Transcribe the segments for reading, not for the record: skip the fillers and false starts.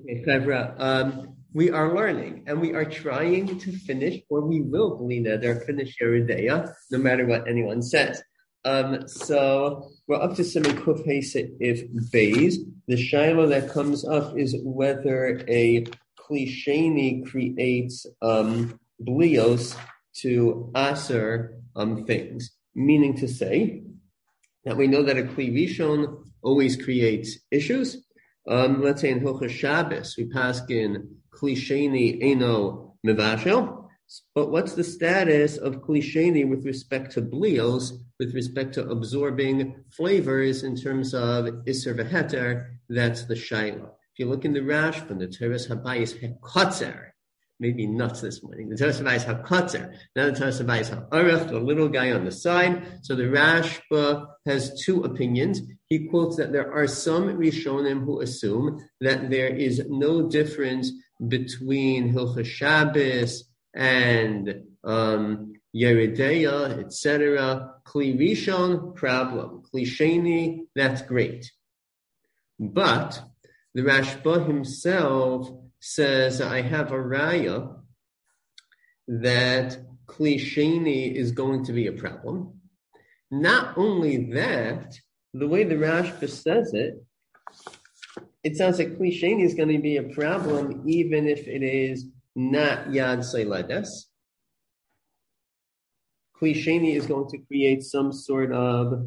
Okay, Chevra, we are learning and we are trying to finish, or we will believe that they're finish Yeridea, no matter what anyone says. So we're up to Siman Kuf if Bays. The shiloh that comes up is whether a klisheni creates blios to aser things, meaning to say that we know that a kli rishon always creates issues. Let's say in Hilchos Shabbos, we pass in klisheni eno mevashel. But what's the status of klisheni with respect to blios, with respect to absorbing flavors in terms of iser v'heter? That's the shaila. If you look in the Rashba, the Teres Habayis Hakotzer, maybe nuts this morning. The Teres Habayis Hakotzer, now the Teres Habayis Ha'arach, the little guy on the side. So the Rashba has two opinions. He quotes that there are some Rishonim who assume that there is no difference between Hilchos Shabbos and Yeridea, etc. Kli Rishon, problem. Kli Sheni, that's great. But the Rashba himself says, I have a raya that Kli Sheni is going to be a problem. Not only that, the way the Rashba says it, it sounds like Kli Sheni is going to be a problem even if it is not Yad Seiledes. Kli Sheni is going to create some sort of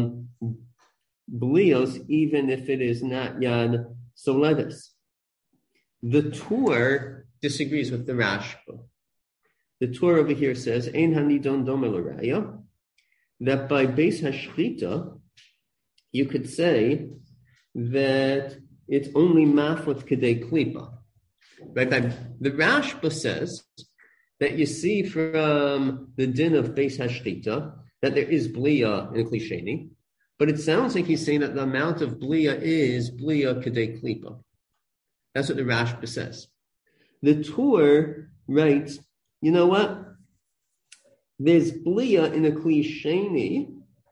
blios even if it is not Yad Soledes. The Tur disagrees with the Rashba. The Tur over here says, Ein hanidon domel raya, that by Beis Hashchita, you could say that it's only mafot kedei klipa. Right? The Rashba says that you see from the din of Beis Hashchita that there is blia in a klisheni, but it sounds like he's saying that the amount of blia is blia kedei klipa. That's what the Rashba says. The Tur writes, you know what? There's blia in a klisheni,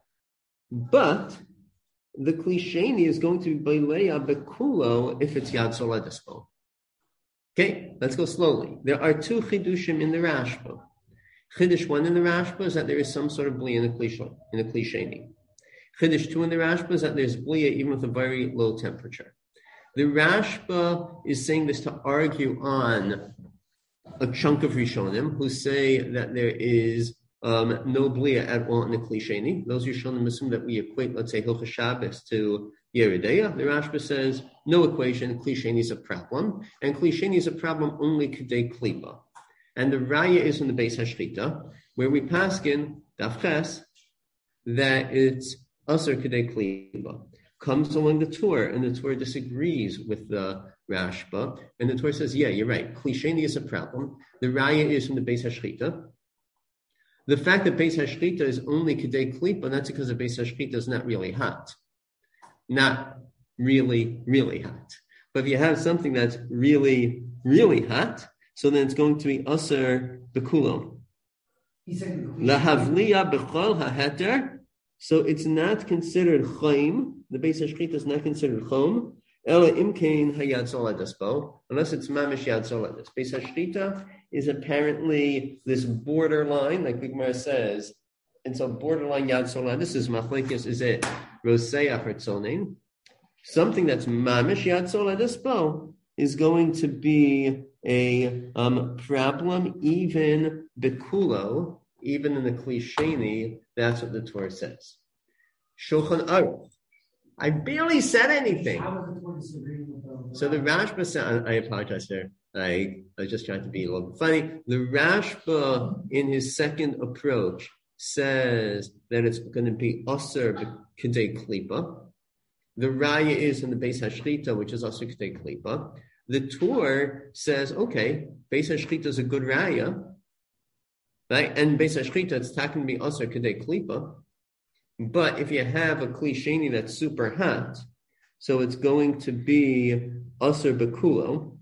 but the klisheni is going to be beleya bekulo if it's yad soledespo. Okay, let's go slowly. There are two chidushim in the Rashba. Chidush one in the Rashba is that there is some sort of blia in a klisheni. Chidush two in the Rashba is that there's blia even with a very low temperature. The Rashba is saying this to argue on a chunk of Rishonim who say that there is no blia at all in the klisheni. Those Rishonim assume that we equate, let's say, Hilchos Shabbos to Yeridea. The Rashba says no equation. Klisheni is a problem, and klisheni is a problem only kedei klipa. And the raya is in the Beis Hashchita, where we paskin dafches that it's aser kedei klipa. Comes along the Tur, and the Tur disagrees with the Rashba, and the Tur says, yeah, you're right. Klisheni is a problem. The raya is from the Beis Hashchita. The fact that Beis Hashchita is only kedei klipa, that's because the Beis Hashchita is not really hot. Not really, really hot. But if you have something that's really, really hot, so then it's going to be aser bekulo. Lahavliya bechol haheter. So it's not considered chayim. The Beis Hashchita is not considered chom. Ela imkein hayad soledespo, unless it's mamish yad soledes. Beis Hashchita is apparently this borderline, like the Gemara says, and so borderline yad soledes is machlekes. Is it roseach or tzonin? Something that's mamish yad soledespo is going to be a problem, even bekulo, even in the klisheni. That's what the Torah says. Shulchan Aruch. I barely said anything. So the Rashba said, I apologize, sir. I was just trying to be a little bit funny. The Rashba, in his second approach, says that it's going to be aser kedei klipa. The raya is in the Beis Hashchita, which is aser kedei klipa. The Tur says, okay, Beis Hashchita is a good raya, right? And Beis Hashchita, it's not going to be aser kedei klipa. But if you have a klisheni that's super hot, so it's going to be aser bekulo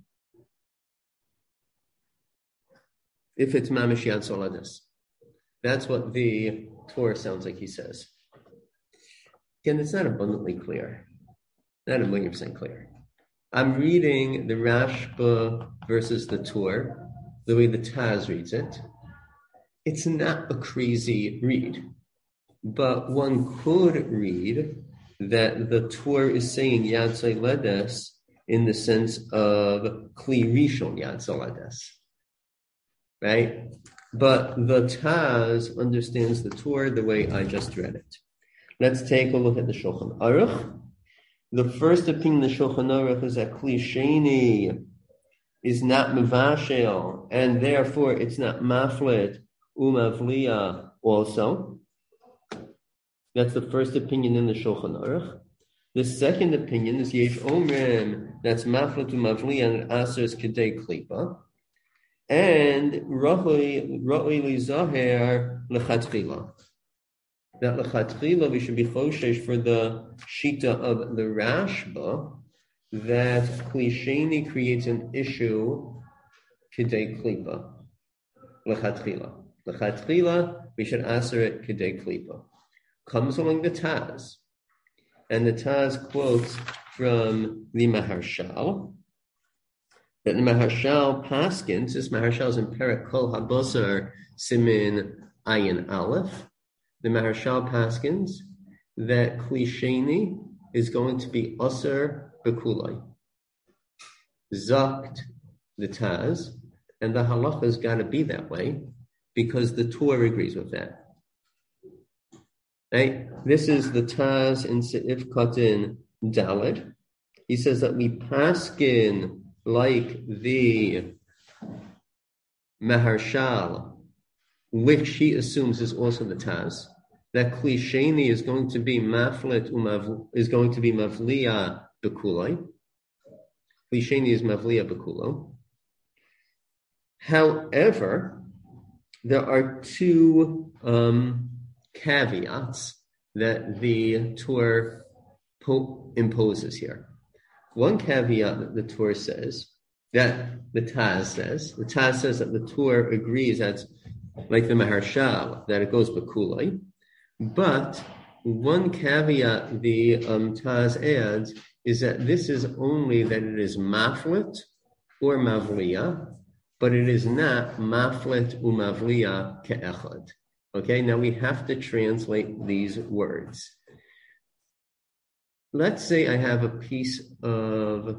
if it's mamish yad soledes. That's what the Torah sounds like he says. Again, it's not abundantly clear. Not 1,000,000% clear. I'm reading the Rashba versus the Tur, the way the Taz reads it. It's not a crazy read, but one could read that the Tur is saying Yad Ledes in the sense of Kli Rishon Yad Ledes, right? But the Taz understands the Tur the way I just read it. Let's take a look at the Shulchan Aruch. The first opinion of the Shulchan Aruch is that Kli Sheni is not Mevashel, and therefore it's not Maflet Umavliya also. That's the first opinion in the Shulchan Aruch. The second opinion is Yesh Omrim, that's Maflet Umavliya and Aser's Kedei Klipa. And Ra'oi Li Zaher Lechatchila. That Lechatchila we should be choshesh for the Shita of the Rashba, that Kli Sheni creates an issue Kedei Klipa. Lechatchila, we should answer it Kedei Klipa. Comes along the Taz, and the Taz quotes from the Maharshal, that the Maharshal paskins, this Maharshal is in Perek Kol HaBosar Simin Ayin Aleph. The Maharshal paskins that Kli Sheni is going to be Aser Bekulai. Zakt the Taz, and the halacha's got to be that way because the Torah agrees with that. Right? This is the Taz in Seif Katan Daled. He says that we paskin like the Maharshal, which he assumes is also the Taz, that Kli Sheni is going to be Maflet is going to be Mavliya Bekulai. Kli Sheni is Mavliya Bekulo. However, there are two caveats that the Torah imposes here. One caveat that the Torah says, that the Taz says that the Torah agrees that, like the Maharshal, that it goes Bekulai. But one caveat the Taz adds is that this is only that it is Maflet or Mavliya, but it is not Maflet Umavliya Ke'echad. Okay, now we have to translate these words. Let's say I have a piece of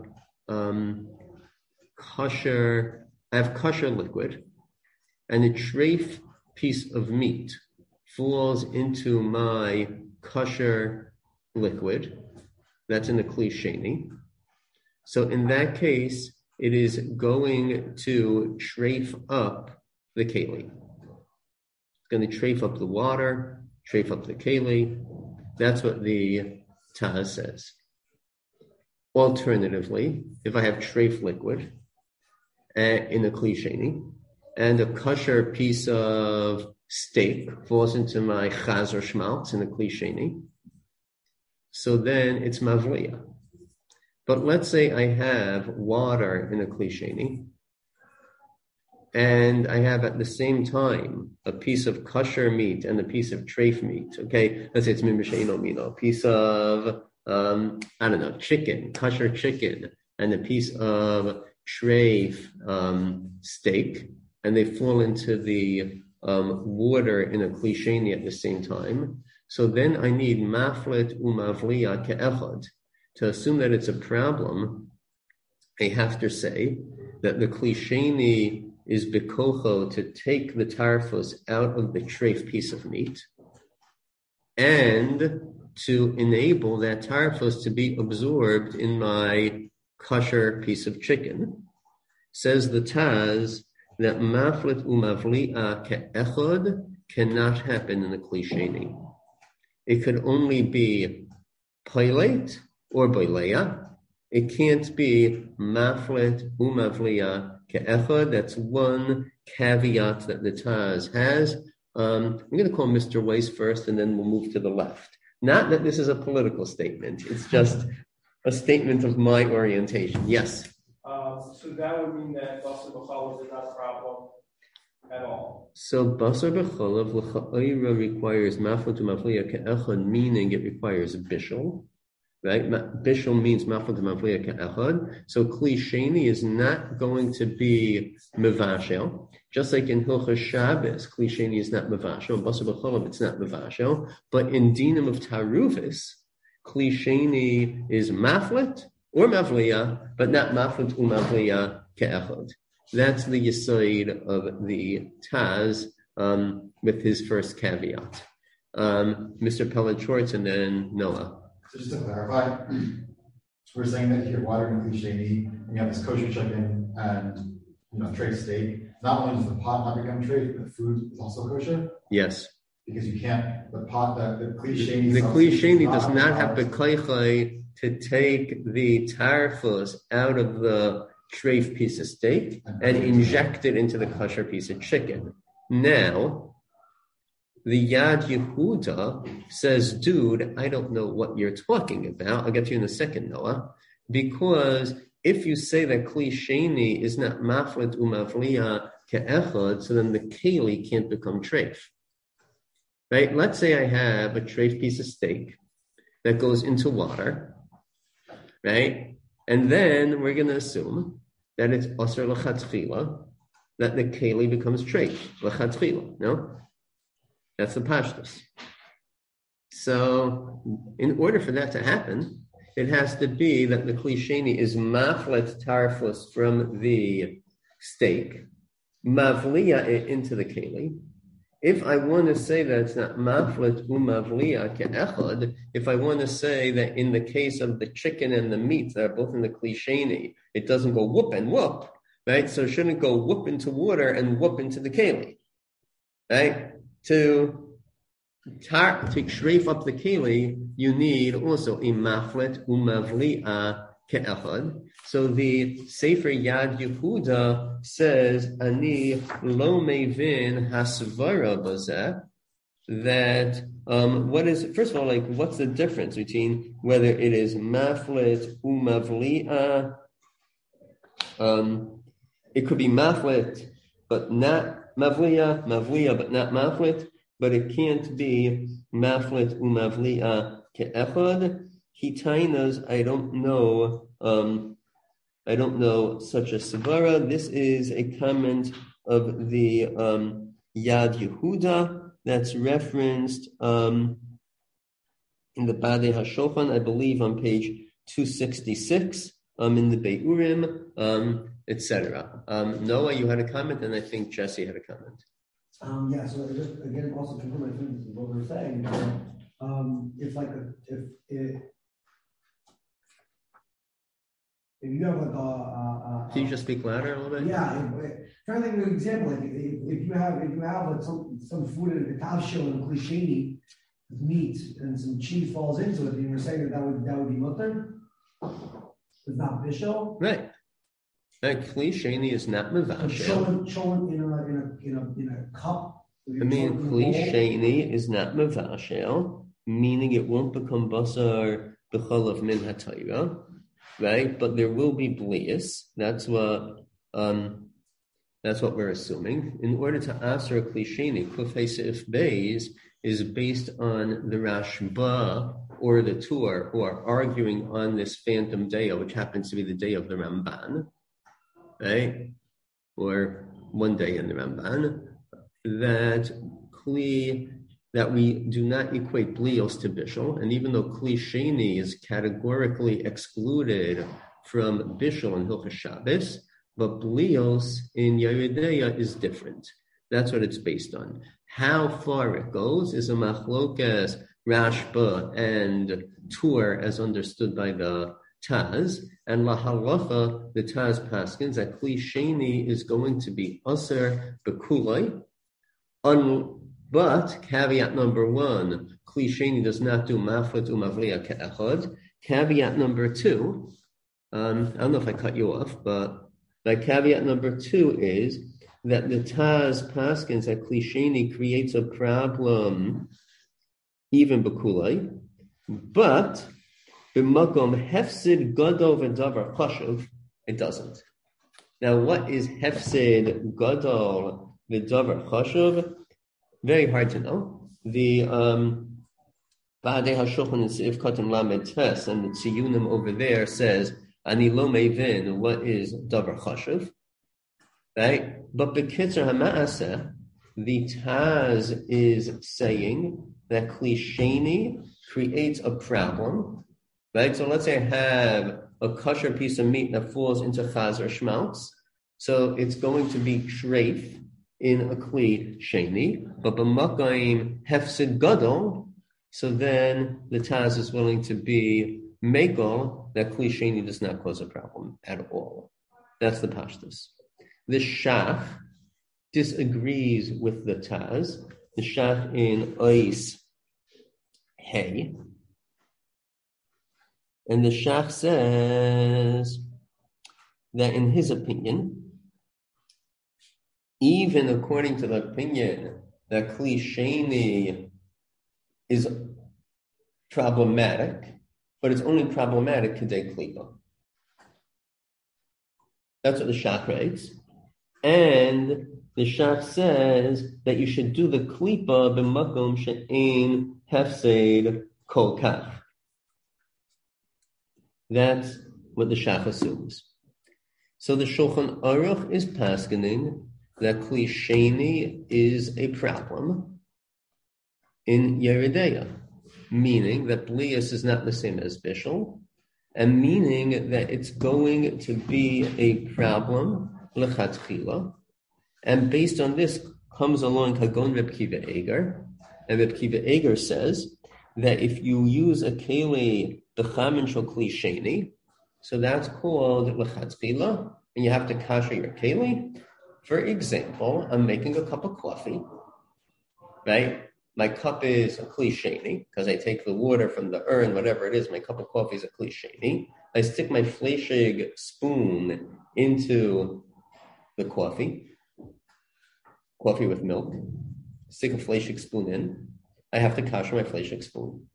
kosher liquid, and a treif piece of meat falls into my kosher liquid. That's in the Kli Sheni. So in that case, it is going to treif up the keli. It's going to treif up the water, treif up the keli. That's what the Taz says. Alternatively, if I have treif liquid in a Kli Sheni, and a kosher piece of steak falls into my chaz or schmaltz in a Kli Sheni, so then it's mavliya. But let's say I have water in a Kli Sheni, and I have at the same time a piece of kosher meat and a piece of treif meat. Okay, let's say it's min b'she'ino mino, a piece of chicken, kosher chicken, and a piece of treif steak, and they fall into the water in a Kli Sheni at the same time. So then I need maflet umavliya ke'echad. To assume that it's a problem, I have to say that the Kli Sheni is bekocho to take the tarfos out of the treif piece of meat and to enable that tarfos to be absorbed in my kosher piece of chicken. Says the Taz that maflet umavli'a ke'echad cannot happen in the Kli Sheni. It could only be pilate or boileya. It can't be maflet umavliya ke'echad. That's one caveat that the Taz has. I'm going to call Mr. Weiss first, and then we'll move to the left. Not that this is a political statement. It's just a statement of my orientation. Yes? So that would mean that basar b'chalav is not a problem at all. So basar b'chalav l'cha'ira requires maflet umavliya ke'echad, meaning it requires bishul. right? Bishul means maflet mavliya ke'echad. So kli sheni is not going to be mevashel. Just like in Hilchos Shabbos, kli sheni is not mevashel. Basar b'cholav, it's not mevashel. But in dinim of taruvis, kli sheni is maflet or mavliya, but not maflet umavliya ke'echad. That's the yesod of the Taz with his first caveat. Mr. Pellet-Schwartz and then Noah. So just to clarify, we're saying that if you're watering a sheni and you have this kosher chicken and treif steak, not only does the pot not become treif, but the food is also kosher? Yes. Because you can't, the kli sheni... The kli sheni does not have the koichai to take the tarfus out of the treif piece of steak and inject it into the kosher piece of chicken. Now, the Yad Yehuda says, dude, I don't know what you're talking about. I'll get to you in a second, Noah. Because if you say that kli sheni is not maflet umavliya ke'echad, so then the keli can't become treif. Right? Let's say I have a treif piece of steak that goes into water, right? And then we're going to assume that it's asr l'chatchila, that the keli becomes treif l'chatchila, no? That's the pashtus. So, in order for that to happen, it has to be that the kli sheni is maflet tarfus from the steak, mavliya it into the keli. If I want to say that it's not maflet umavliya ke'echad, if I want to say that in the case of the chicken and the meat that are both in the kli sheni, it doesn't go whoop and whoop, right? So it shouldn't go whoop into water and whoop into the keli, right? To shreif up the keli, you need also a maflet umavli'a ke'echad. So the Sefer Yad Yehuda says, Ani lo mevin hasvara bazeh, that what is, first of all, like, what's the difference between whether it is maflet umavli'a, it could be maflet, but not mavliya, mavliya, but not maflet, but it can't be maflet umavliya ke'echad. Hitainas, I don't know such a svara. This is a comment of the Yad Yehuda that's referenced in the Badei HaShulchan, I believe on page 266, in the Bei'urim, etc. Noah, you had a comment, and I think Jesse had a comment. Yeah, so just again, also confirm, I think what we're saying. It's like if you have like can you just speak louder a little bit? Yeah, trying to think of an example. Like if you have like some food in a kavshil and kli sheni, meat and some cheese falls into it, and you're saying that would be mutter. It's not bishul, right? Like kli sheni is not mevashel. Cholent in a cup. I mean, kli sheni is not mevashel, meaning it won't become basar b'cholav min hatayra, right? But there will be blias. That's what we're assuming. In order to answer kli sheni, kufay seif beis is based on the Rashba or the Tur, who are arguing on this phantom day, which happens to be the day of the Ramban, right? Or one day in the Ramban, that we do not equate blios to bishul, and even though kli sheni is categorically excluded from bishul and Hilchos Shabbos, but blios in Yeridea is different. That's what it's based on. How far it goes is a machlokas Rashba and Tur as understood by the Taz, and lahalacha, the Taz paskins, that kli sheni is going to be aser bekulai, but caveat number one, kli sheni does not do maflet umavliya ke'echad. Caveat number two, I don't know if I cut you off, but caveat number two is that the Taz paskins that kli sheni creates a problem even bekulai, but b'makom hefsid gadol v'davar chashuv, it doesn't. Now, what is hefsid gadol v'davar chashuv? Very hard to know. The Ba'adei HaShulchan in Seif Katan Lamed Tes, and the Tziyunim over there says, Ani lo mevin, what is davar chashuv, right? But B'kitzer HaMa'aseh, the Taz is saying that Kli Sheni creates a problem, right? So let's say I have a kosher piece of meat that falls into Chazer Shmaltz, so it's going to be treif in a Kli Sheni, but b'makayim hefsid gadol, so then the Taz is willing to be megal that Kli Sheni does not cause a problem at all. That's the pashtus. The Shach disagrees with the Taz. The Shach in Ois Hey. And the Shach says that in his opinion, even according to the opinion that Kli Sheni is problematic, but it's only problematic kedei klipa. That's what the Shach writes. And the Shach says that you should do the klipa b'makom she'ein hefseid kol kach. That's what the Shach assumes. So the Shulchan Aruch is paskening that Kli Sheni is a problem in Yeridea, meaning that Blias is not the same as Bishul, and meaning that it's going to be a problem l'chatchila, and based on this comes along Hagon Reb Kiva Eger, and Reb Kiva Eger says that if you use a keli b'chamin shel Kli Sheni, so that's called l'chatchila, and you have to kasher your keli. For example, I'm making a cup of coffee, right? My cup is a Kli Sheni, because I take the water from the urn, whatever it is, my cup of coffee is a Kli Sheni. I stick my fleshig spoon into the coffee with milk, stick a fleshig spoon in. I have to kasher my fleshig spoon,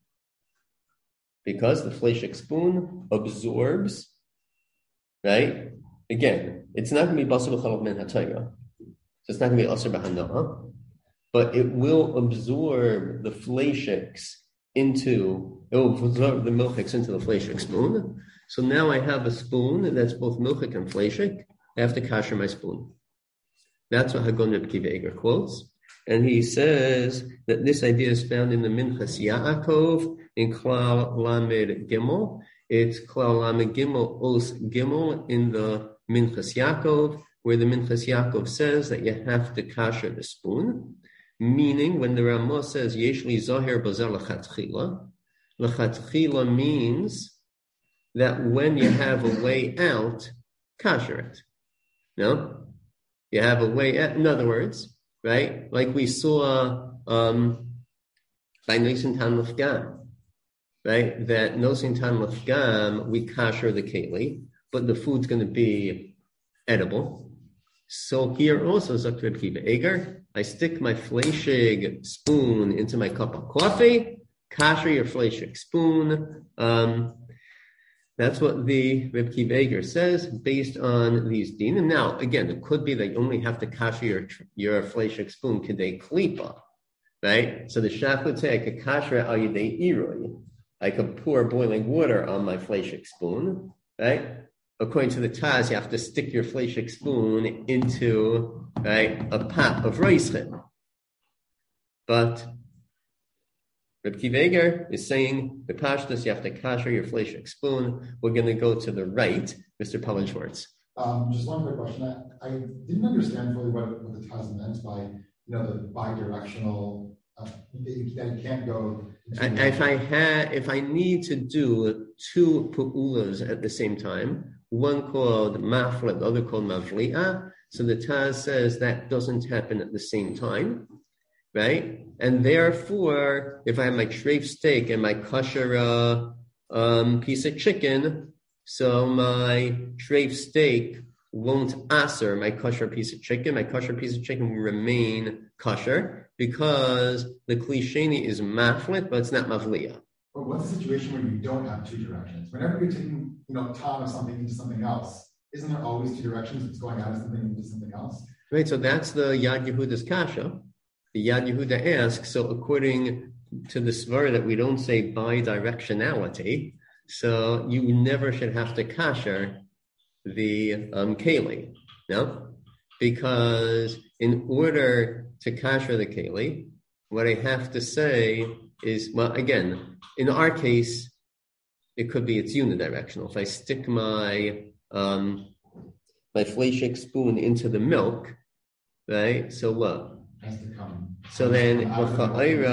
because the fleshig spoon absorbs, right? Again, it's not going to be basar b'chalav min hatayra, so it's not going to be asur b'hana'ah, but it will absorb the fleishiks it will absorb the milchiks into the fleishik spoon. So now I have a spoon that's both milchik and fleishik. I have to kasher my spoon. That's what Hagon Reb Kiva Eger quotes. And he says that this idea is found in the Minchas Yaakov in Klal Lamed Gimel. It's Klal Lamed Gimel Os Gimel in the Minchas Yaakov, where the Minchas Yaakov says that you have to kasher the spoon, meaning when the Ramah says Yesh li Zahir Bazel Lechatchila means that when you have a way out, kasher it. No? You have a way out. In other words, right? Like we saw by Nosin Tan Lefgam, right? That Nosin Tan Lefgam, we kasher the keli, but the food's going to be edible. So here also, Zok Reb Kiva Eger, I stick my fleshig spoon into my cup of coffee, kasher your fleshig spoon. That's what the Reb Kiva Eger says based on these dinim. Now, again, it could be that you only have to kasher your fleshig spoon kedei klipa, right? So the Shach would say I could kasher al yedei irui. I could pour boiling water on my fleshig spoon, right? According to the Taz, you have to stick your fleshig spoon into, right, a pot of roischim. But Reb Kiva Eger is saying the pashtus, you have to kasher your fleshig spoon. We're going to go to the right, Mr. Pellin-Schwartz. Just one quick question. I didn't understand fully what the Taz meant by, the bi-directional, that you can't go. If I need to do two pu'ulas at the same time, one called mafla, the other called mavli'ah, so the Taz says that doesn't happen at the same time, right? And therefore, if I have my treif steak and my kosher piece of chicken, so my treif steak won't aser my kosher piece of chicken. My kosher piece of chicken will remain kosher because the Kli Sheni is maflit, but it's not mavliya. But what's the situation where you don't have two directions? Whenever you're taking, time of something into something else, isn't there always two directions? It's going out of something into something else. Right. So that's the Yad Yehuda's kasha. The Yad Yehuda asks. So according to the svara that we don't say bi-directionality, so you never should have to kasher the keli, no? Because in order to kasher the keli, what I have to say is, well, again, in our case, it could be it's unidirectional. If I stick my fleishik spoon into the milk, right? So what? Has to come. So then, It what? has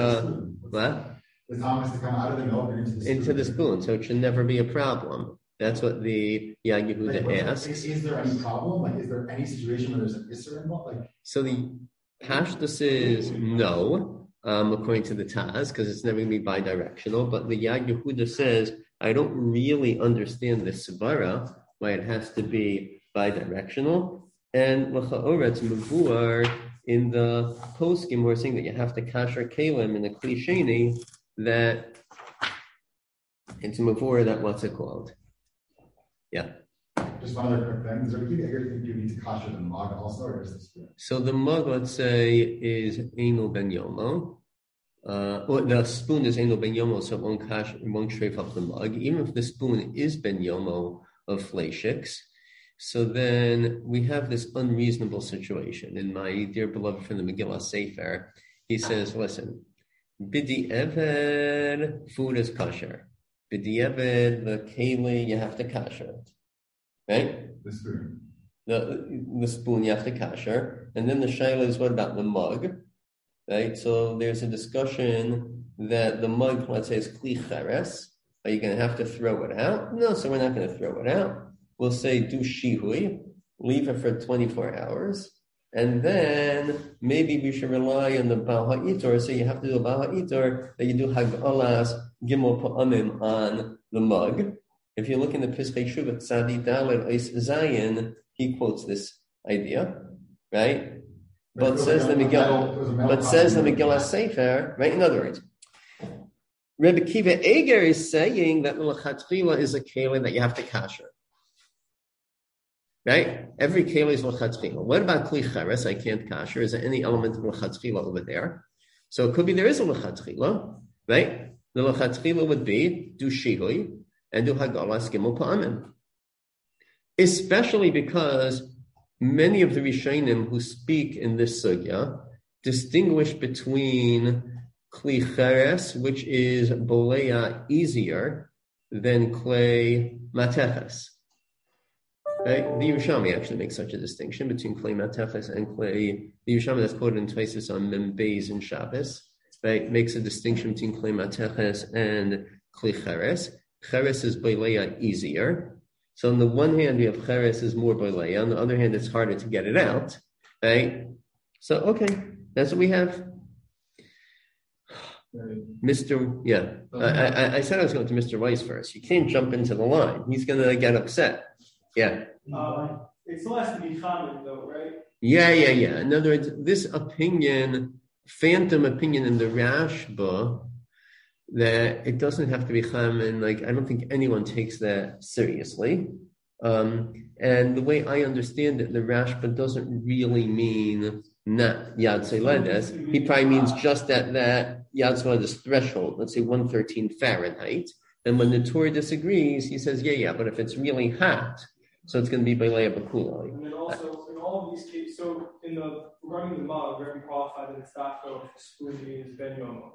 to come out of the milk and Into the spoon. So it should never be a problem. That's what the Yad Yehuda asks. Is there any problem? Like, is there any situation where there's an isser involved? Like, so the pashtus is no, according to the Taz, because it's never going to be bidirectional. But the Yad Yehuda says, I don't really understand the svara, why it has to be bidirectional. And l'cha'oretz mevuar in the poskim, we're saying that you have to kasher kalim in the klisheni, that it's mevuar that what's it called? Yeah. just one other quick thing. Is there anything that you need to kasher the mug also, or is this good? So the mug, let's say, is Eino ben Yomo. Well, the spoon is Eino ben Yomo, so it won't shrive up the mug. Even if the spoon is ben Yomo of fleishiks, so then we have this unreasonable situation. And my dear beloved friend, the Megillah Sefer, he says, listen, Bidi Eved, food is kosher. Bidi Eved, the keli, you have to kasher it. Right? The spoon. The spoon, you have to kasher. And then the shaila is, what about the mug? Right? So there's a discussion that the mug, let's say, is kli cheres. Are you going to have to throw it out? No, so we're not going to throw it out. We'll say do shihui, leave it for 24 hours, and then maybe we should rely on the Baal HaItor. So you have to do a Baal HaItor that you do Hag'alas Gimel Pa'amim on the mug. If you look in the Pischei Shuvah Tzadi Dalet Eis Zayin, he quotes this idea, right? But says the Megillah Sefer, right? In other words, Rebbe Kiva Eger is saying that l'chatchila is a keli that you have to kasher. Right? Every keli is l'chatchila. What about kli cheres? I can't kasher. Is there any element of l'chatchila over there? So it could be there is a l'chatchila, right? The l'chatchila would be do shihui and do hagalas gimel pa'amim. Especially because many of the Rishonim who speak in this sugya distinguish between kli cheres, which is boleya easier than klei mateches. Right? The Yerushalmi actually makes such a distinction between klei mateches and klei. The Yerushalmi that's quoted in Taisus on Membeis and Shabbos, right, makes a distinction between klei mateches and kli cheres. Cheres is boleya easier. So on the one hand, we have cheres is more boleya. On the other hand, it's harder to get it out. Right? So okay, that's what we have. Mr. Yeah, I said I was going to Mr. Weiss first. You can't jump into the line. He's going to get upset. Yeah. It still has to be common, though, right? Yeah. In other words, this opinion, phantom opinion in the Rashba, that it doesn't have to be chaman. Like, I don't think anyone takes that seriously. And the way I understand it, the Rashba doesn't really mean not Yad Seiledes. He probably means just that Yad Seiledes threshold, let's say 113 Fahrenheit. And when the Torah disagrees, he says, yeah, but if it's really hot, so it's going to be Beleya B'kulai. And then also, in all of these cases, so regarding the mug, very qualified in the stock of spoon is Ben Yomo.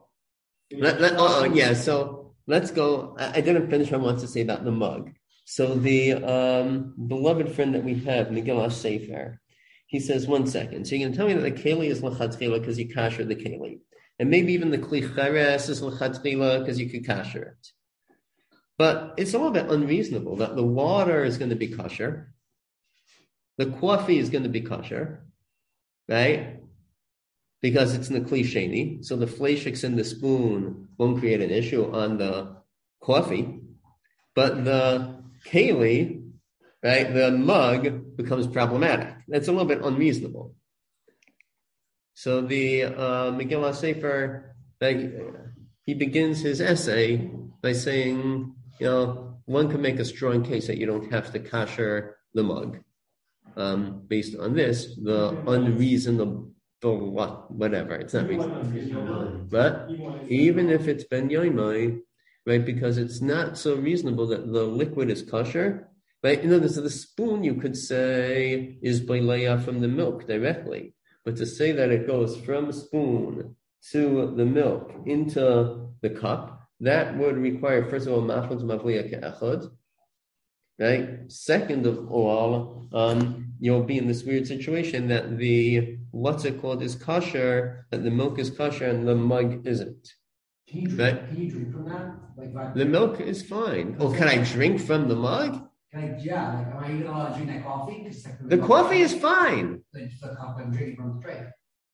So let's go. I didn't finish what I wanted to say about the mug. So the beloved friend that we have, Megillah Sefer, he says, 1 second. So you're going to tell me that the keli is l'chatchila because you kasher the keli. And maybe even the kli cheres is l'chatchila because you could kasher it. But it's a little bit unreasonable that the water is going to be kosher. The coffee is going to be kosher, right? Because it's in the kli sheni. So the fleishiks in the spoon won't create an issue on the coffee. But the keli, right, the mug becomes problematic. That's a little bit unreasonable. So the Megillah Sefer, he begins his essay by saying, one can make a strong case that you don't have to kasher the mug. Based on this, the whatever. It's not reasonable. Reasonability. But even if it's ben yoimai, right, because it's not so reasonable that the liquid is kosher, right? The spoon you could say is bailaya from the milk directly, but to say that it goes from a spoon to the milk into the cup, that would require, first of all, maflon to mavliya ke'echad, right? Second of all, you'll be in this weird situation that the what's it called is kosher, that the milk is kosher and the mug isn't. Can you drink, Can you drink from that? Like the milk is fine. Oh, can I drink from the mug? Am I even allowed to drink that coffee? The coffee is fine. The cup I'm drinking from the tray.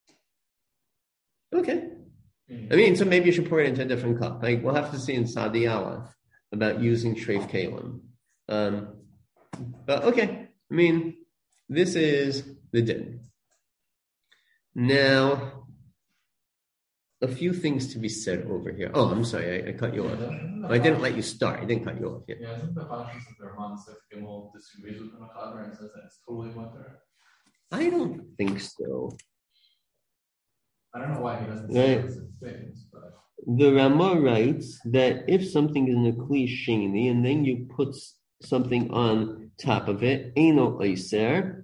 Okay. I mean, so maybe you should pour it into a different cup. Like, we'll have to see in Sadi Aleph about using Shreif Kalim. But okay, I mean, this is the din. Now, a few things to be said over here. Oh, I'm sorry, I cut you off. I didn't let you start. I didn't cut you off yet. Yeah, isn't the Pashas of the Rahman if Gimel disagrees with the Mechaber and says that it's totally mutter? I don't think so. I don't know why he doesn't say those things, but the Rama writes that if something is in a kli sheni and then you put something on top of it, eino oiser,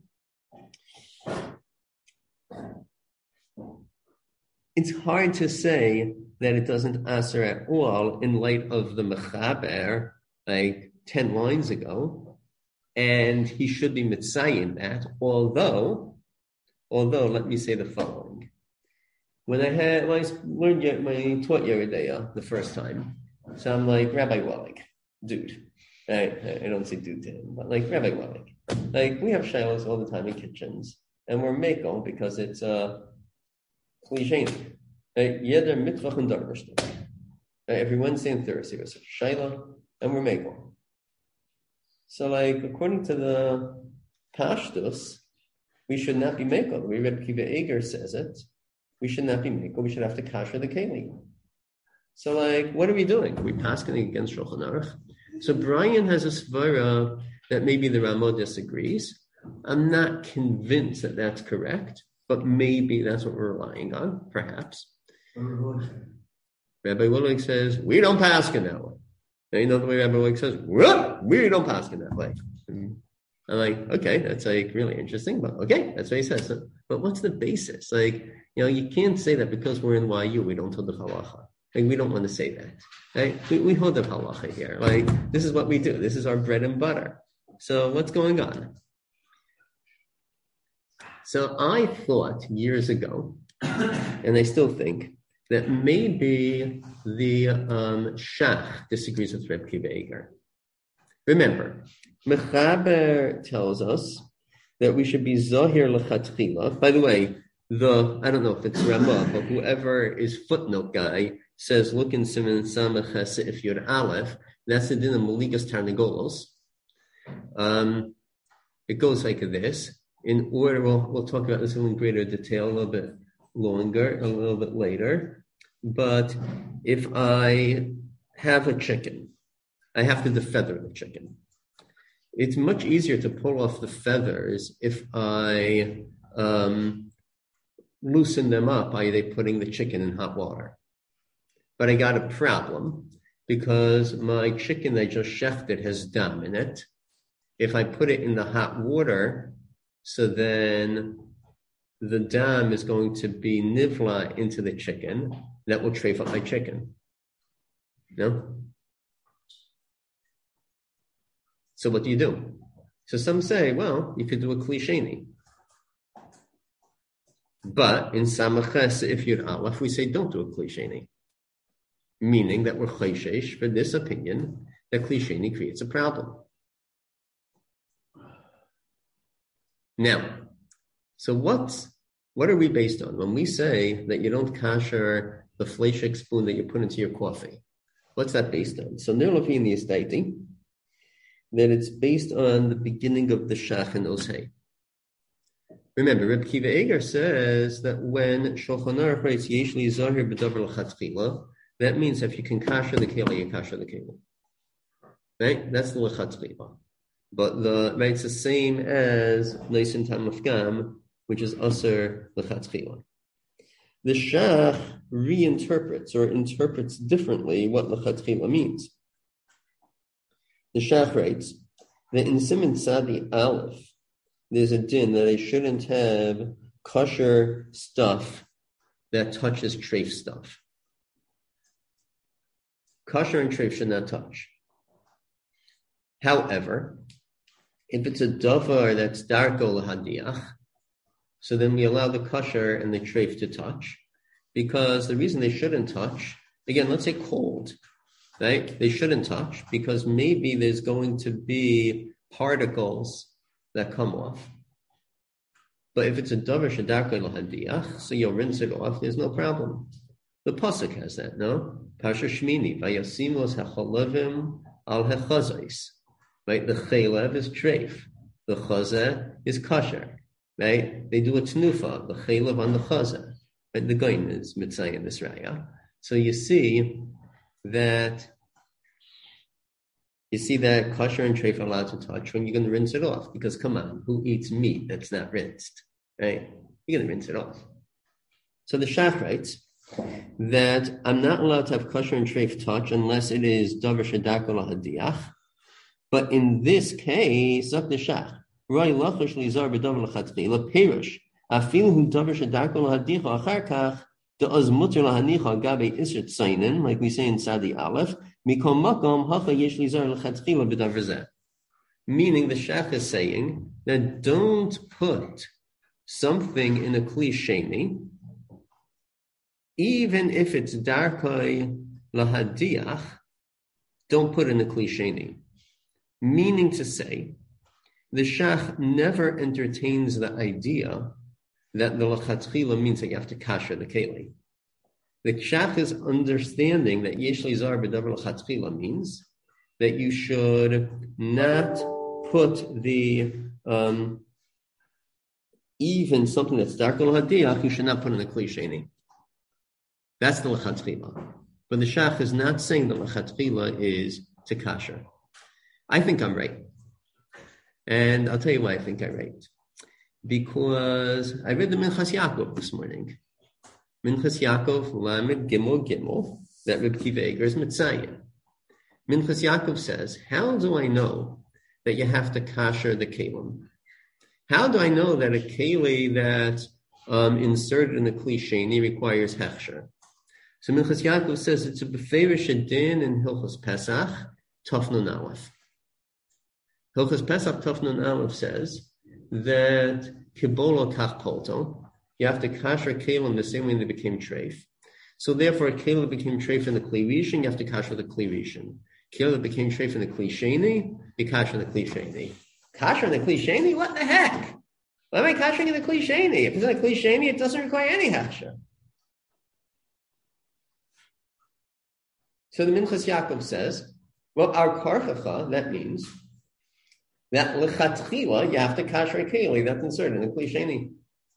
it's hard to say that it doesn't aser at all in light of the Mechaber, like 10 lines ago, and he should be mitzayin that, although, let me say the following. When I taught Yeridea the first time, so I'm like, Rabbi Wallach, dude. I don't say dude to him, but like Rabbi Wallach. Like, we have shilas all the time in kitchens, and we're meko because it's cliche. Yeder mitvach and darbershtik. Every Wednesday and Thursday there's a shaila, and we're meko. So, like, according to the Pashtus, we should not be meko. The way Reb Kiva Eger says it, we should not be meko. We should have to kasher the keli. So, like, what are we doing? Are we passing against Shulchan Aruch? So Brian has a svara that maybe the Rama disagrees. I'm not convinced that that's correct, but maybe that's what we're relying on, perhaps. Rabbi Willig says, we don't pass in that way. Now, you know the way Rabbi Willig says, we don't pass in that way. I'm like, okay, that's like really interesting, but okay, that's what he says. So, but what's the basis? Like, you can't say that because we're in YU, we don't hold the halacha. Like, we don't want to say that. Right? We hold the halacha here. Like, this is what we do. This is our bread and butter. So what's going on? So I thought years ago, and I still think, that maybe the Shach disagrees with Reb Kiva Eger. Remember, Mechaber tells us that we should be Zahir L'chatchila. By the way, I don't know if it's Ramah, but whoever is footnote guy says, look in Siman Samach Sif Yud Aleph, that's the din of Malikas Tarnagolos. It goes like this. In order, we'll talk about this in greater detail a little bit later. But if I have a chicken, I have to defeather the chicken. It's much easier to pull off the feathers if I loosen them up by putting the chicken in hot water. But I got a problem because my chicken I just chefed it has dam in it. If I put it in the hot water, so then the dam is going to be nivla into the chicken. That will treif up my chicken. No? So what do you do? So some say, well, you could do a klisheni. But in Samaches, if you're Aleph, we say don't do a klisheni. Meaning that we're chayshesh for this opinion that klisheni creates a problem. Now, so what are we based on? When we say that you don't kasher the fleshik spoon that you put into your coffee, what's that based on? So Nirlafini is stating that it's based on the beginning of the Shach and Osei. Remember, Reb Kiva Eger says that when Shulchan Aruch writes Yesh li zahir b'davar l'chatchila, that means if you can kasher the keli, you kasher the keli. Right? That's the l'chatchila. But it's the same as Neisin Tam Mafgam, which is Aser l'chatchila. the Shach reinterprets or interprets differently what lechatchila means. The Shach writes that in Siman Tzadi Aleph, there's a din that I shouldn't have kosher stuff that touches treif stuff. Kosher and treif should not touch. However, if it's a davar that's darko l'hadiach, so then we allow the kosher and the treif to touch, because the reason they shouldn't touch, again, let's say cold, right? They shouldn't touch because maybe there's going to be particles that come off. But if it's a davar shedarko l'hadiach, so you'll rinse it off, there's no problem. The pasuk has that, no? Parsha Shmini, vayasimos hachalavim al hechazos. Right, the chalev is treif, the chazeh is kosher. Right, they do a tnufa, the chalev on the chazeh. Right, the goyin is mitzvah in this raya. So you see that kosher and treif are allowed to touch when you're going to rinse it off. Because come on, who eats meat that's not rinsed? Right, you're going to rinse it off. So the Shach writes that I'm not allowed to have kosher and treif touch unless it is davar shedarko l'hadiach. But in this case, Zak the Shach, Roy Lachash Lizar B'Davar L'Chatchila Perush Afil Hu Davar Shedarko L'Hadicha Achar Kach De'az Muter L'Hanicha Gabe Isert Zainin, like we say in Sadi Aleph, Mikom Makom Hacha Yesh Lizar L'Chatchila B'Davar Zeh. Meaning the Shach is saying that don't put something in a Kli Sheni, even if it's Darkoi L'Hadiach, don't put in a Kli Sheni. Meaning to say, the Shach never entertains the idea that the lechatchila means that you have to kasher the keli. The Shach is understanding that yesh lizar b'davar lechatchila means that you should not put the even something that's dark l'hadiach, you should not put in a kli sheni. That's the lechatchila. But the Shach is not saying that lechatchila is to kasher. I think I'm right. And I'll tell you why I think I'm right. Because I read the Minchas Yaakov this morning. Minchas Yaakov, Lamed Gimel, that Reb Kiva Eger is Mitzayah. Minchas Yaakov says, how do I know that you have to kasher the kelim? How do I know that a keli that's inserted in the Kli Sheni requires hechsher? So Minchas Yaakov says it's a beferish din in Hilchos Pesach, Tofnun Aleph. Hilchos Pesach Tofnun Aleph says that kibolo kach polto, you have to kasher kelim the same way they became treif. So therefore, a kelim became treif in the Kli Rishon, you have to kasher the Kli Rishon. Kelim became treif in the Kli Sheni, you kasher the Kli Sheni. Kasher in the Kli Sheni? What the heck? Why am I kashering in the Kli Sheni? If it's in the Kli Sheni, it doesn't require any hechsher. So the Minchas Yaakov says, well, our karchacha, that means that lechatchila, you have to kasher a keli that's inserted in the Kli Sheni.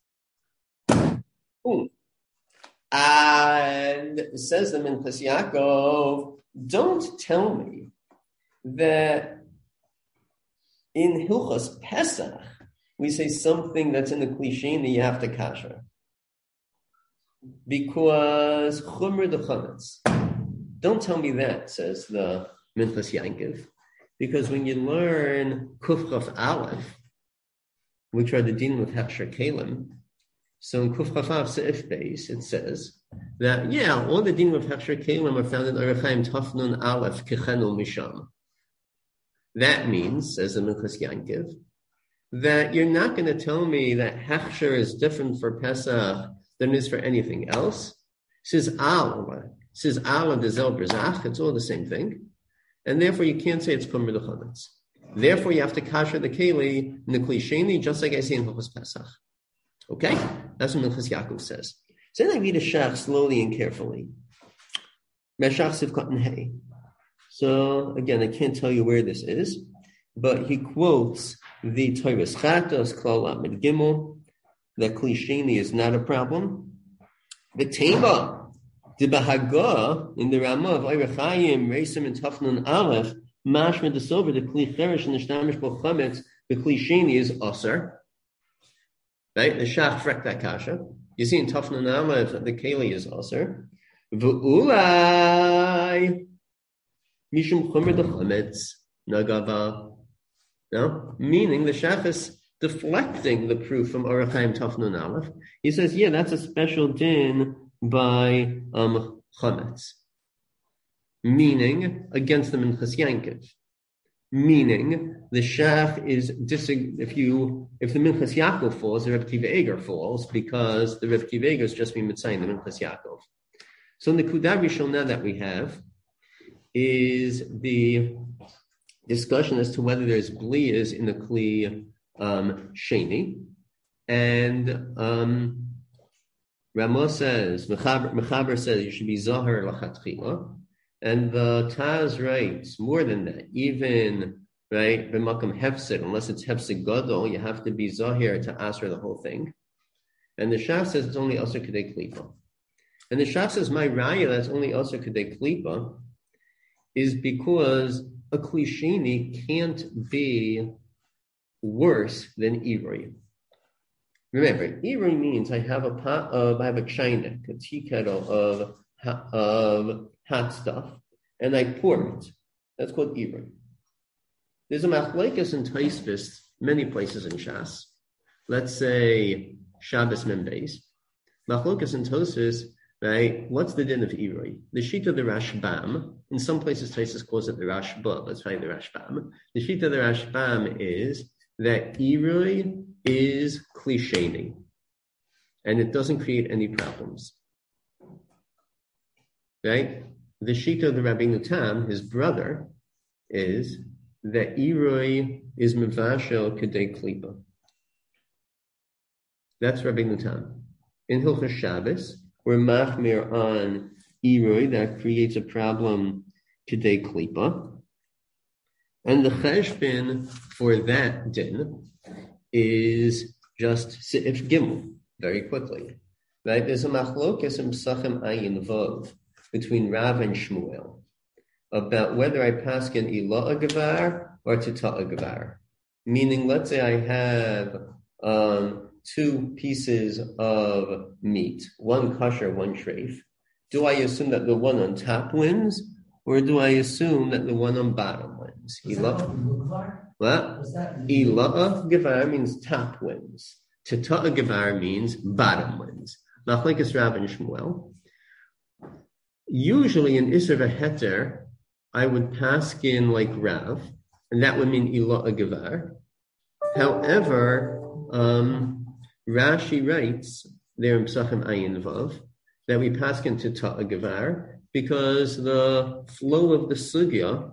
And says the Minchas Yaakov, don't tell me that in Hilchos Pesach we say something that's in the Kli Sheni you have to kasher. Because chumr de chametz. Don't tell me that, says the Minchas Yaakov. Because when you learn Kuf Chaf Aleph, which are the din with Hechsher Kelim, so in Kuf Chaf Aleph Seif Beis, it says that, all the din with Hechsher Kelim are found in Orach Chaim Tafnun Aleph Kechenu Misham. That means, says the Minchas Yaakov, that you're not going to tell me that Hechsher is different for Pesach than it is for anything else. Says Allah de Zel Brzach, it's all the same thing. And therefore, you can't say it's Kumr de Chametz. Therefore, you have to kasher the keli in the Kli Sheni, just like I say in Hilchos Pesach. Okay? That's what Minchas Yaakov says. So then I read a Shach slowly and carefully. Meshach Sivkot and Hey. So, again, I can't tell you where this is, but he quotes the Toras Chatos, Klal Lamed Gimel, that Kli Sheni is not a problem. The Teva, the Bahaga in the Ramah of Orach Chaim, Reisim and Tafnun Aleph, Mashma the Sober, the Kli Cheresh and the Shtamish Bo Chametz, the Kli Sheni is Osir. Right? The Shach frek that kasha. You see in Tafnun Aleph, the Keli is Aser. V'ulai Mishum Chomer Dechametz Nagava. No? Meaning the Shach is deflecting the proof from Orach Chaim Tafnun Aleph. He says, yeah, that's a special din by Chametz. Meaning, against the Minchas Yankiv. Meaning, the Shach is if the Minchas Yaakov falls, the Reb Kiva Eger falls, because the Reb Kiva Eger is just being mitzayin the Minchas Yaakov. So the Kudah Rishonah that we have is the discussion as to whether there's bliyas in the Kli Sheni. And Ramos says, Mechaber says you should be Zahar Lachatchila. And the Taz writes more than that. Even, right, B'makam Hefsid, unless it's Hefsid Gadol, you have to be Zahir to answer the whole thing. And the Shach says it's only Asr Kedei Klipa. And the Shach says, my Raya, that's only Asr Kedei Klipa, is because a Klisheni can't be worse than Ivri. Remember, Ivri means I have a china, a tea kettle of hot stuff, and I pour it. That's called Ivri. There's a machlekes in Tosfos, many places in Shas. Let's say Shabbos Membeis. Machlekes in Tosfos, right? What's the din of Ivri? The sheet of the Rashbam. In some places, Tosfos calls it the Rashba. Let's try the Rashbam. The sheet of the Rashbam is that Ivri is klisheni, and it doesn't create any problems. Right? The Shita of the Rabbeinu Tam, his brother, is that Iroi is Mevashel Kedei Klipa. That's Rabbeinu Tam. In Hilchos Shabbos, we're machmir on Iroi, that creates a problem Kedei Klipa. And the cheshbin for that din is just Seif Gimel, very quickly. Right? There's a machlokes in Pesachim Ayin Vov between Rav and Shmuel about whether I paskin Ilah Gavar or Tita Gavar. Meaning, let's say I have two pieces of meat, one kosher, one treif. Do I assume that the one on top wins, or do I assume that the one on bottom wins? What? Ilah Gavar means top wins. Tita Gavar means bottom wins. Machlekes Rav and Shmuel. Usually in Isser v'Heter, I would paskin like Rav, and that would mean Ilah Gavar. However, Rashi writes there in Pesachim Ayin Vav that we paskin to Ta'a Gavar because the flow of the sugya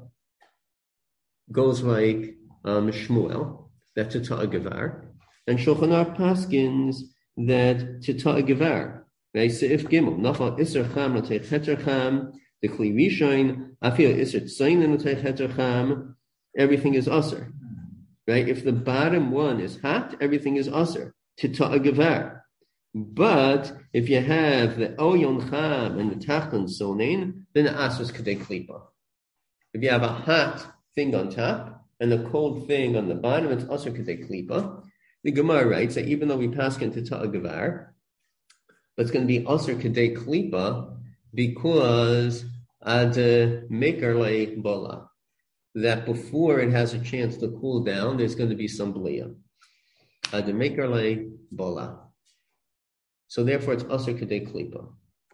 goes like Shmuel, that to Ta'a Gavar, and Shulchan Aruch paskins that to Ta'a Gavar. Seif Gimel, Nafal Isser Cham L'Teich Heter Cham, the Kli Rishon, Afil Isser Tzayin L'Teich Heter Cham, everything is Aser. Right? If the bottom one is hot, everything is Aser. Tita Gavar. But if you have the Oyon Cham and the Tachton Sonin, then the Aser is Kedei Klipa. If you have a hot thing on top and a cold thing on the bottom, it's Aser Kedei Klipa. The Gemara writes that even though we pass into Tita Gavar, but it's going to be Aser Kedei Klipa because ad mekarle bola, that before it has a chance to cool down, there's going to be some bliya. Ad mekarle bola. So therefore, it's Aser Kedei Klipa.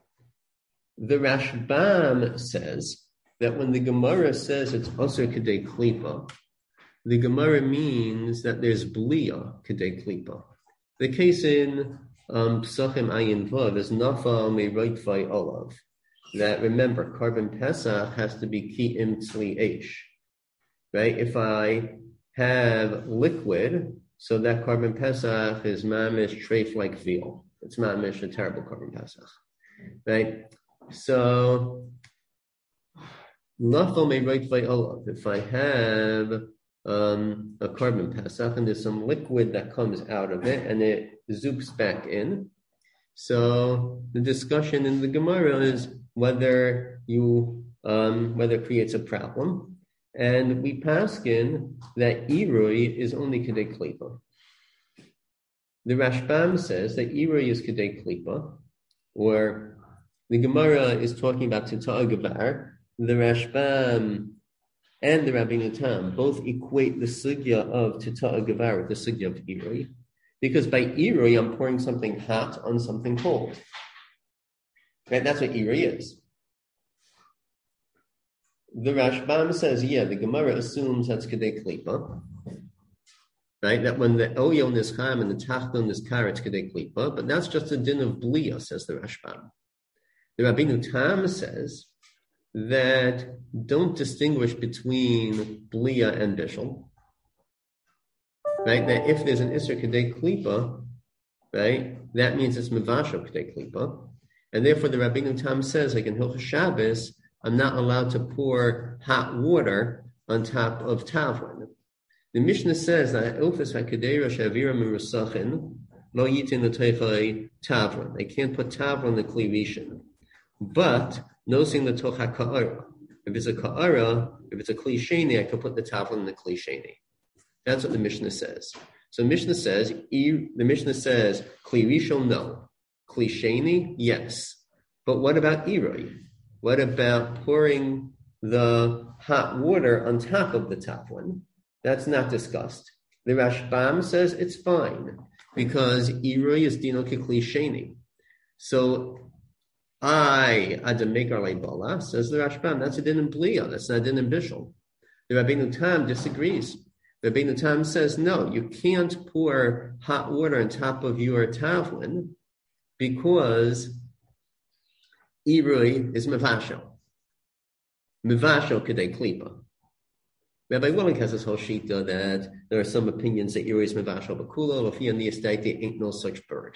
The Rashbam says that when the Gemara says it's Aser Kedei Klipa, the Gemara means that there's bliya Kedei Klipa. The case in Pesachim Ayin Vav is Nafal Me'Roitvai Olav. That, remember, carbon Pesach has to be Ki'im Tzli Eish. Right? If I have liquid, so that carbon Pesach is mamish treif like veal. It's mamish a terrible carbon Pesach. Right? So, Nafal Me'Roitvai Olav. If I have a carbon Pesach and there's some liquid that comes out of it and it zoops back in. So the discussion in the Gemara is whether it creates a problem. And we paskin that Irui is only Kedei Klipa. The Rashbam says that Iroi is Kedei Klipa, or the Gemara is talking about Tita'ah Gavar. The Rashbam and the Rabbeinu Tam both equate the sugya of Tita'ah Gavar with the sugya of Iroi, because by Iroi I'm pouring something hot on something cold. Right? That's what Iroi is. The Rashbam says, the Gemara assumes that's Kedei Klipa. Right? That when the Elyon is Cham and the Tachton is Kar, it's Kedei Klipa, but that's just a din of Blia, says the Rashbam. The Rabbeinu Tam says that don't distinguish between Blia and Bishul. Right? That if there's an Isser Kedei Klipa, right, that means it's Mevasho Kedei Klipa. And therefore the Rabbeinu Tam says, like in Hilchos Shabbos, I'm not allowed to pour hot water on top of Tavlin. The Mishnah says that Ilfas HaKedera Shavira Merusachin Lo Yitin L'Teichai Tavlin. They can't put Tavlin in the Kli Rishon. But nosing the Toch HaKa'ara. If it's a Ka'ara, if it's a Kli Sheni, I can put the Tavlin in the Kli Sheni. That's what the Mishnah says. So the Mishnah says Kli Rishon, no. Kli Sheni, yes. But what about Iroi? What about pouring the hot water on top of the Tavlin? That's not discussed. The Rashbam says it's fine because Iroi is dino kikli sheni. So Adam Mekar Leibala, says the Rashbam, that's a din in Blia, that's not a din in Bishul. The Rabbeinu Tam disagrees. The Rabbeinu Tam says, no, you can't pour hot water on top of your Tavlin because Iroi is Mevasho. Mevasho Kedei Klipa. Rabbi Willing has this whole shita that there are some opinions that Iroi is Mevasho Bakulo, Lafia Niastaiti ain't no such bird.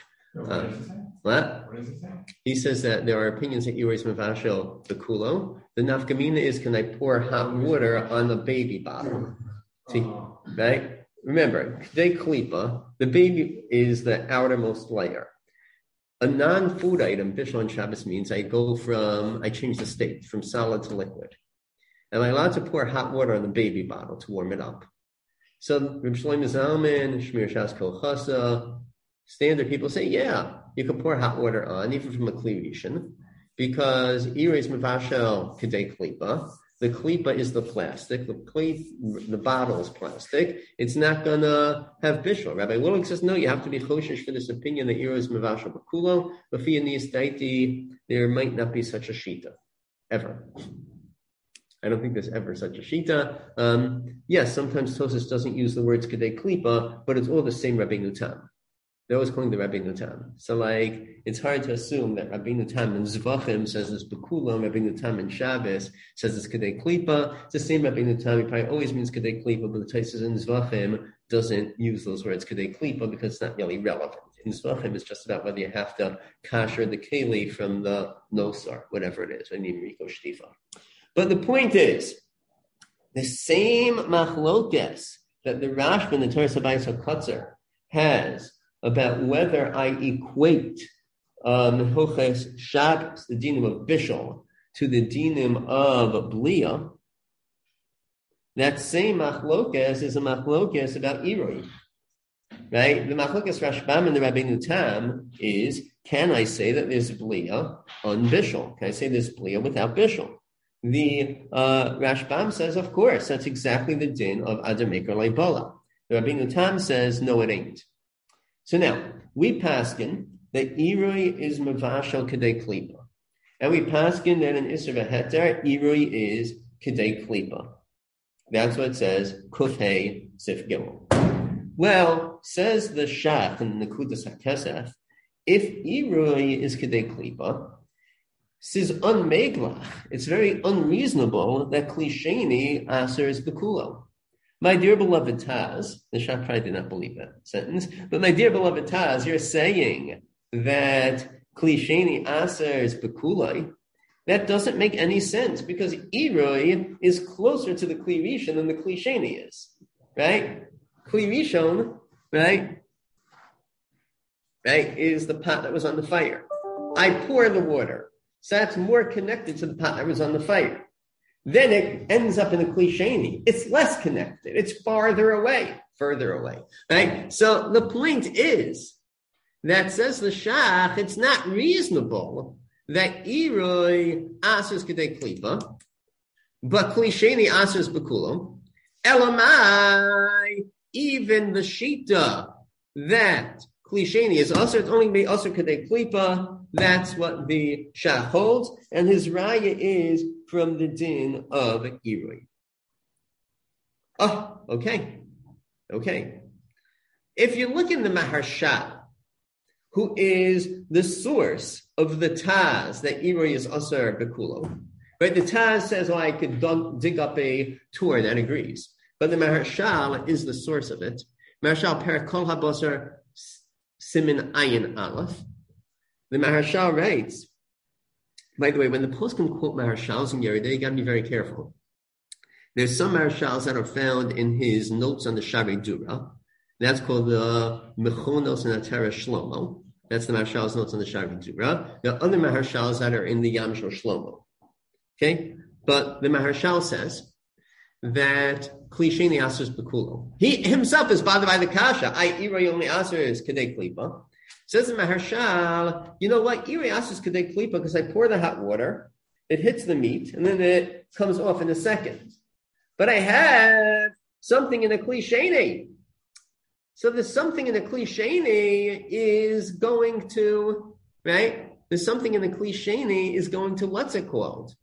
What does it say? He says that there are opinions that Iroi is Mevasho Bakulo. The nafkamina is, can I pour hot water on the baby bottle? See, right? Remember, Kedei Klipa, the baby is the outermost layer. A non-food item, Bishul on Shabbos, means I change the state from solid to liquid. Am I allowed to pour hot water on the baby bottle to warm it up? So Reb Shlomo Zalman, Shmir Shas Kol Chasa, standard people say, yeah, you can pour hot water on, even from a Kli Rishon, because Irei Mevashel Kedei Klipa. The klipa is the plastic. The bottle is plastic. It's not going to have bishul. Rabbi Willing says, no, you have to be choshesh for this opinion that Iroi is Mevashel Bakulo. B'fi Anis Daiti, there might not be such a shita, ever. I don't think there's ever such a shita. Yes, sometimes Tosas doesn't use the words Kedei Klipa, but it's all the same Rabbeinu Tam. They're always calling the Rabbeinu Tam. So, it's hard to assume that Rabbeinu Tam in Zvachim says it's Bekulam, Rabbeinu Tam in Shabbos says it's Kedei Klipa. It's the same Rabbeinu Tam. He probably always means Kedei Klipa, but the Taisus in Zvachim doesn't use those words Kedei Klipa because it's not really relevant. In Zvachim, it's just about whether you have to kasher the keli from the nosar, whatever it is, when you Riko Shtifa. But the point is, the same machlokes that the Rashba in the Torah Sabayis HaKotzer has about whether I equate Hilches Shabbos, the dinim of Bishul, to the dinim of Blia, that same machlokes is a machlokes about Iroi. Right? The machlokes Rashbam and the Rabbeinu Tam is, can I say that there's Blia on Bishul? Can I say there's Blia without Bishul? The Rashbam says, of course, that's exactly the din of Adam Mekar Leibala. The Rabbeinu Tam says, no, it ain't. So now, we paskin that Iroi is Mevashel Kedei Klipa. And we paskin that in Isser V'Heter, Iroi is Kedei Klipa. That's what it says, Kufhei Sif Gimel. Well, says the Shach in the Nekudas HaKesef, if Iroi is Kedei Klipa, says unmeglach, it's very unreasonable that Klisheni Aser is Bekulo. My dear beloved Taz, the Shach probably did not believe that sentence, but my dear beloved Taz, you're saying that Klisheni Aser is Bekulai. That doesn't make any sense because Iroi is closer to the Kli Rishon than the Klisheni is, right? Kli Rishon, right, is the pot that was on the fire. I pour the water. So that's more connected to the pot that was on the fire. Then it ends up in a Kli Sheni. It's less connected. It's further away, right? So the point is that says the Shach, it's not reasonable that Iroi asers kedei klipa, but klisheni asers bekulo. Elamai, even the shita that klisheni is also it's only be also kedei klipa. That's what the Shach holds, and his raya is from the din of Iroi. Oh, okay. If you look in the Maharshal, who is the source of the Taz that Iroi is Asar Bekulo, right? The Taz says, I could dig up a Tur, that agrees. But the Maharshal is the source of it. Maharshal Per Kol HaBasar Simin Ayin Aleph. The Maharshal writes, by the way, when the poskim quote Maharshals in Yeridei, you got to be very careful. There's some Maharshals that are found in his notes on the Shavei Dura. That's called the Mechonos and Atera Shlomo. That's the Maharshal's notes on the Shavei Dura. There are other Maharshals that are in the Yam Shel Shlomo. Okay? But the Maharshal says that Klisheni Asers Bekulo. He himself is bothered by the Kasha. Iroi only Aser is Kedei Klipa. Says the Maharshal, you know what? Iroi Asers Kedei Klipa because I pour the hot water, it hits the meat, and then it comes off in a second. But I have something in a Klisheni. So there's something in the klisheni is going to, right? There's something in the klisheni is going to, what's it called?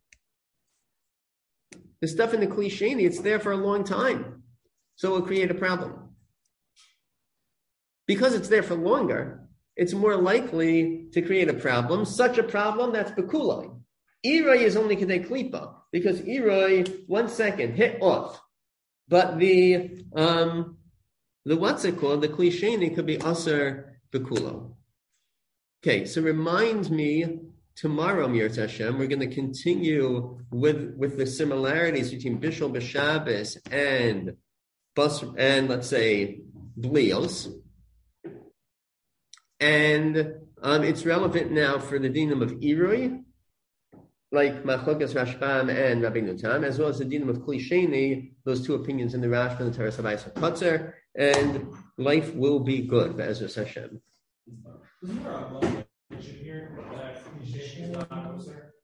The stuff in the klisheni, it's there for a long time. So it will create a problem. Because it's there for longer, it's more likely to create a problem. Such a problem, that's bekulai. Iroi is only kedei klipa, because Iroi, 1 second, hit off. But the what's it called? The klisheni could be aser bekulo. Okay, so remind me tomorrow, Mirz Hashem, we're going to continue with the similarities between Bishul B'Shabbos and let's say Blios, and it's relevant now for the dinam of Iroi, like Machlokas Rashbam and Rabbi Nutam, as well as the dinam of klisheni. Those two opinions in the Rashba and the Teres Habayis HaKotzer. And life will be good, Be'ezus Hashem. Isn't there a mention here that klisheni is not kosher?